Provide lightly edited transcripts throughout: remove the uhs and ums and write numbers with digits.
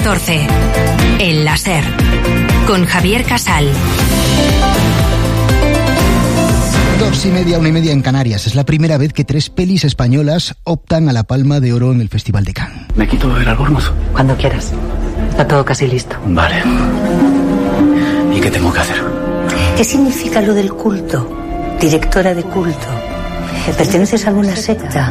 14. El láser. Con Javier Casal. 2:30, 1:30 en Canarias. Es la primera vez que 3 pelis españolas optan a la Palma de Oro en el Festival de Cannes. ¿Me quito el albornoz? Cuando quieras. Está todo casi listo. Vale. ¿Y qué tengo que hacer? ¿Qué significa lo del culto? Directora de culto. ¿Perteneces a alguna secta?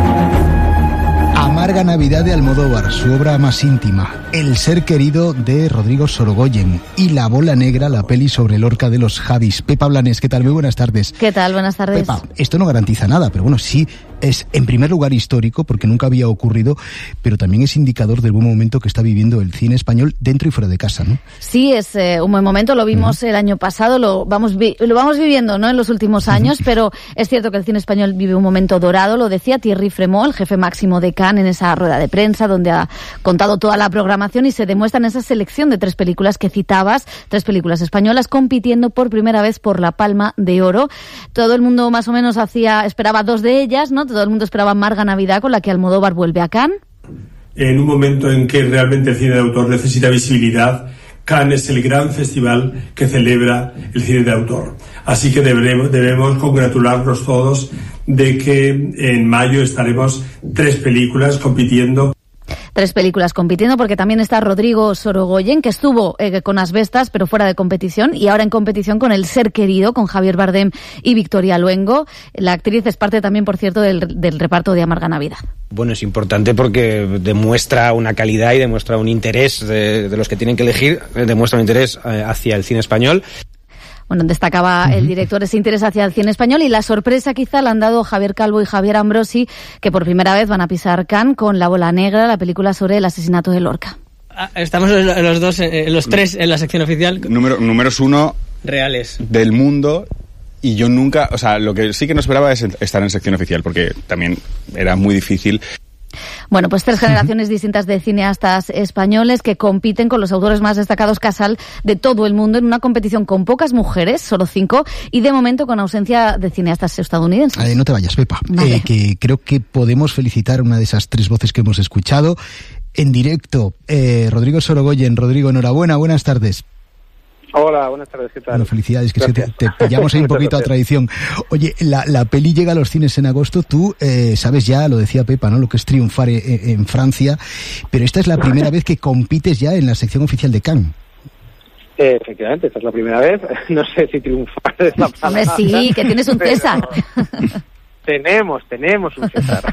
Amarga Navidad de Almodóvar, su obra más íntima. El ser querido de Rodrigo Sorogoyen. Y La bola negra, la peli sobre Lorca de los Javis. Pepa Blanes, ¿qué tal? Muy buenas tardes. ¿Qué tal? Buenas tardes. Pepa, esto no garantiza nada, pero bueno, sí es en primer lugar histórico, porque nunca había ocurrido, pero también es indicador del buen momento que está viviendo el cine español dentro y fuera de casa, ¿no? Sí, es un buen momento, lo vimos el año pasado, lo vamos viviendo, ¿no?, en los últimos años, pero es cierto que el cine español vive un momento dorado, lo decía Thierry Frémaux, el jefe máximo de Cannes, en esa rueda de prensa donde ha contado toda la programación y se demuestra en esa selección de 3 películas que citabas, 3 películas españolas compitiendo por primera vez por la Palma de Oro. Todo el mundo más o menos esperaba 2 de ellas, ¿no? Todo el mundo esperaba Amarga Navidad, con la que Almodóvar vuelve a Cannes. En un momento en que realmente el cine de autor necesita visibilidad, Cannes es el gran festival que celebra el cine de autor. Así que debemos congratularnos todos de que en mayo estaremos 3 películas compitiendo. 3 películas compitiendo, porque también está Rodrigo Sorogoyen, que estuvo con Asbestas, pero fuera de competición, y ahora en competición con El ser querido, con Javier Bardem y Victoria Luengo. La actriz es parte también, por cierto, del reparto de Amarga Navidad. Bueno, es importante porque demuestra una calidad y demuestra un interés de los que tienen que elegir, demuestra un interés hacia el cine español. Bueno, destacaba el director ese interés hacia el cine español, y la sorpresa quizá la han dado Javier Calvo y Javier Ambrosi, que por primera vez van a pisar Cannes con La bola negra, la película sobre el asesinato de Lorca. Estamos los 3 en la sección oficial. Números 1 reales del mundo. Y yo nunca, lo que sí que no esperaba es estar en sección oficial, porque también era muy difícil. Bueno, pues 3 generaciones distintas de cineastas españoles que compiten con los autores más destacados, Casal, de todo el mundo, en una competición con pocas mujeres, solo 5, y de momento con ausencia de cineastas estadounidenses. No te vayas, Pepa, vale. Que creo que podemos felicitar a una de esas 3 voces que hemos escuchado en directo. Rodrigo Sorogoyen. Rodrigo, enhorabuena, buenas tardes. Hola, buenas tardes, ¿qué tal? Bueno, felicidades, que te pillamos ahí un poquito a tradición. Oye, la peli llega a los cines en agosto, tú sabes ya, lo decía Pepa, ¿no?, lo que es triunfar en Francia, pero esta es la primera vez que compites ya en la sección oficial de Cannes. Efectivamente, esta es la primera vez, no sé si triunfar es la palabra. Hombre, sí, que tienes un César. Tenemos un César.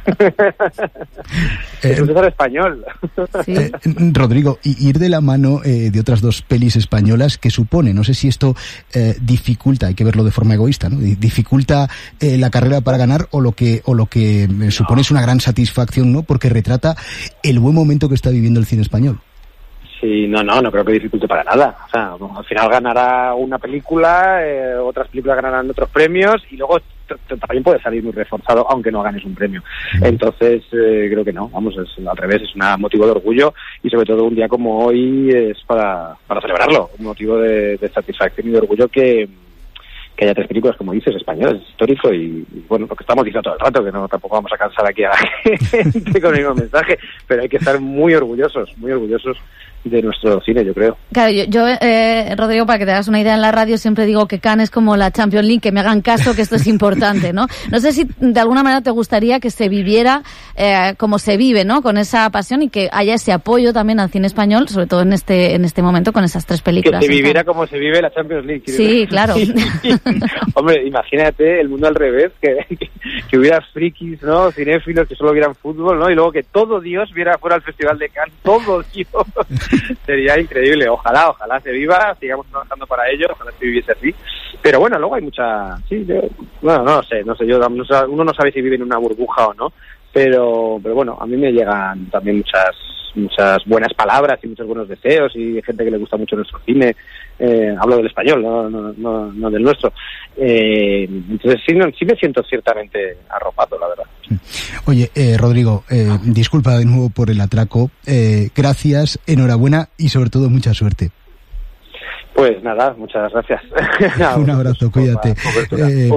Es un César español. Sí. Rodrigo, y ir de la mano de otras 2 pelis españolas, ¿qué supone? No sé si esto dificulta, hay que verlo de forma egoísta, ¿no?, dificulta la carrera para ganar, o lo que supone es una gran satisfacción, ¿no?, porque retrata el buen momento que está viviendo el cine español. Sí, no creo que dificulte para nada. O sea, al final ganará una película, otras películas ganarán otros premios, y luego también puede salir muy reforzado aunque no ganes un premio. Entonces creo que no, es al revés, es un motivo de orgullo, y sobre todo un día como hoy es para celebrarlo, un motivo de satisfacción y de orgullo que haya 3 películas, como dices, españolas, es histórico, y bueno, lo que estamos diciendo todo el rato, que no tampoco vamos a cansar aquí a la gente con el mismo mensaje, pero hay que estar muy orgullosos de nuestro cine, yo creo. Claro, yo Rodrigo, para que te hagas una idea, en la radio siempre digo que Cannes es como la Champions League, que me hagan caso, que esto es importante, ¿no? No sé si de alguna manera te gustaría que se viviera como se vive, ¿no?, con esa pasión, y que haya ese apoyo también al cine español, sobre todo en este momento con esas 3 películas. Que se viviera como se vive la Champions League. Sí, claro. Hombre, imagínate el mundo al revés, que hubiera frikis, ¿no?, cinéfilos que solo vieran fútbol, ¿no?, y luego que todo Dios viera fuera al Festival de Cannes, todo Dios. Sería increíble, ojalá se viva, sigamos trabajando para ello, ojalá se viviese así. Pero bueno, luego hay mucha... Sí, no sé, uno no sabe si vive en una burbuja o no, pero bueno, a mí me llegan también muchas buenas palabras y muchos buenos deseos, y gente que le gusta mucho nuestro cine. Hablo del español, no del nuestro. Entonces sí me siento ciertamente arropado, la verdad. Oye, Rodrigo, disculpa de nuevo por el atraco. Gracias, enhorabuena y sobre todo mucha suerte. Pues nada, muchas gracias. Un abrazo, cuídate.